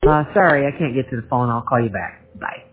Sorry, I can't get to the phone. I'll call you back. Bye.